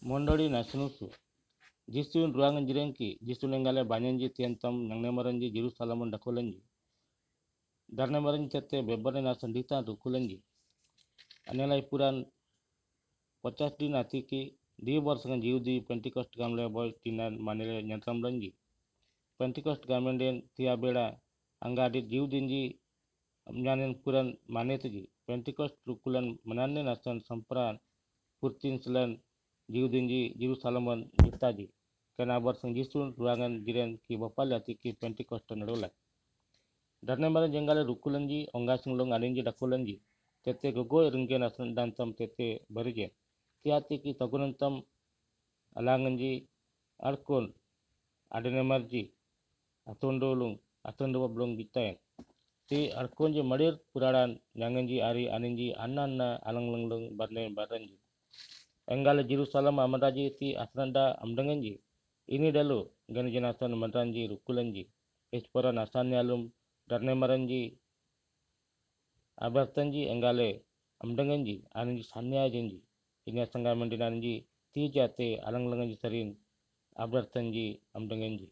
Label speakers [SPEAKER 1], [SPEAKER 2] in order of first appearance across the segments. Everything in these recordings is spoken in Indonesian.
[SPEAKER 1] Mondori nasinusu. Jisun ruangan jirenki, jisun enggale banyanji tientam yang nemaranji Jerusalemon dakolenji. Darne maranji tete bebane nasandita rukulenji. Anelai puran pocas di natiki di borsangan jiudi Pentecost gamle boy tinan manele nyantram lanji. Pentecost gamenden tia bela anggadit jiudinji nyanen puran manetuji. Pentecost rukulan menanne nasan sampran purtin selan jiudinji Jerusalemon jitaji. Kena borsang jisun ruangan jiren ki bopal yatiki Pentecost tanrola. Darne maran jenggale rukulanji ongasing long aninji dakulanji. Tete gogoy ringge nasan dantam tete barijen. Tiati ki tagunantam alanganji arkon adene marji atondolung atondoblong gitain. Ti arkonji madir puraran nyanganji ari aninji ananna alanglong barne baranji. Enggale Jerusalem amadaji ti asranda amdanganji. Ini dalu gani jenasan manranji rukulanji. Espora nasani alum darne maranji abartanji enggale amdanganji aninji sanyajanji. Ini asangga mandinanji ti jate alanglanganji sarin abartanji amdanganji.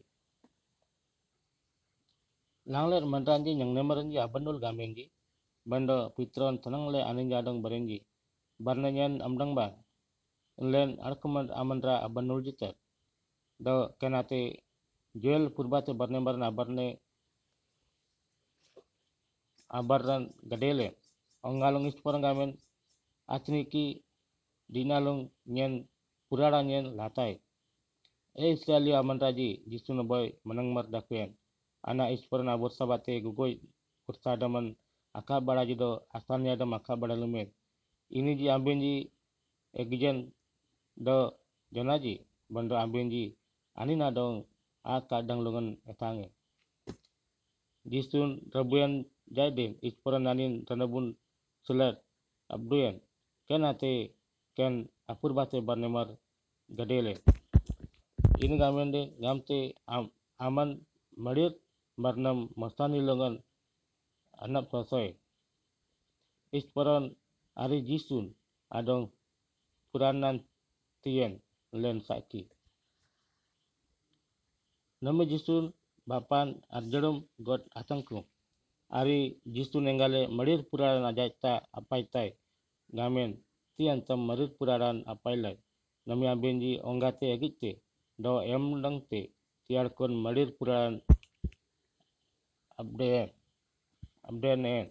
[SPEAKER 1] Langler manranji yang nemaranji abandul gamenji. Bando pitron tenangle aninji adang barenji. Barnanyan amdang bang. Len arkuman amandra abandul jitar. Do kenate Joel purbate barne barna barne abarran gadele. Ongalong isporang gamen acniki dinalong nyen purara nyen latai. Israeli amanraji jisuna boy menangmar dakuen. Ana isporan abur sabate gugoy kursadaman akabara jido asalnya ada makabara lumet. Ini ji ambenji egijen do jonaji bando ambenji anina dong akadang lungan etange. Jisun rabuyan jaiden isporan anin tanabun sulat abduyan. Ken ate ken apurbate barnemar gadele. Ini gamende gamte aman marit marnam masani longan anak sosoy. Isporan ari jisun adong puranan tien len saki. Nama jisun bapan arjarum god atangku. Ari jisun enggale marit puraran ajaita apaitai gamen tian tam marit puraran apailai. Nami ambenji onggate agite do emdangte tiarkon marit puraran abden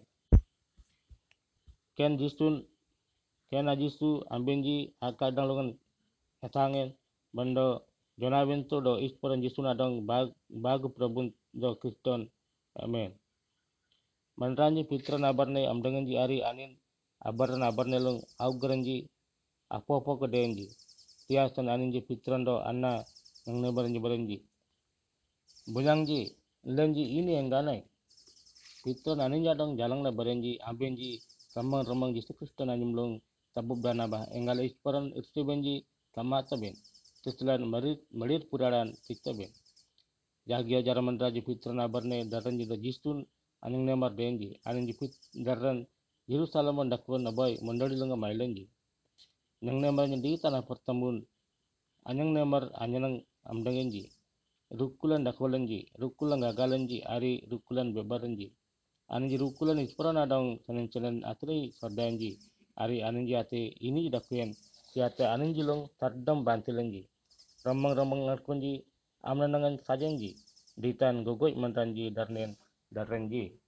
[SPEAKER 1] ken jisun ken ajisu ambenji akadang longan etangen bando jonavento do isporan jisun adong bag prabun do Kriston amen. Manranji pitran abarne amdanganji ari anin abarne long augranji apo kedenji. Tiasan aninji pitran do anna yang nebaranji bunyangji lenji ini engganai. Pitran aninja dong jalang na barenji ambenji ramang Yesus Kristus nanimlong tabub danabah enggale isporan irsibenji kamata ben. Teselan marit puraran kita ben. Jagia jaraman raji pitran abarne daranji do jisun aning nemar denji aninji pit daran Yerusalem dakwan abai mondali longa mailenji. Yang nemar di tanah pertambun anyang nemar anyanang amdangenji. Rukulan dakolenji, rukulan gagalenji, ari rukulan bebarenji. Aninji rukulan isporan adong sanen atri sordaenji. Ari aninji ate ini dakuen siate aninji long tardam bantilenji. Ramang ngarkunji amnanangan sajenji. Ditan gogoy mantanji darnen darenji.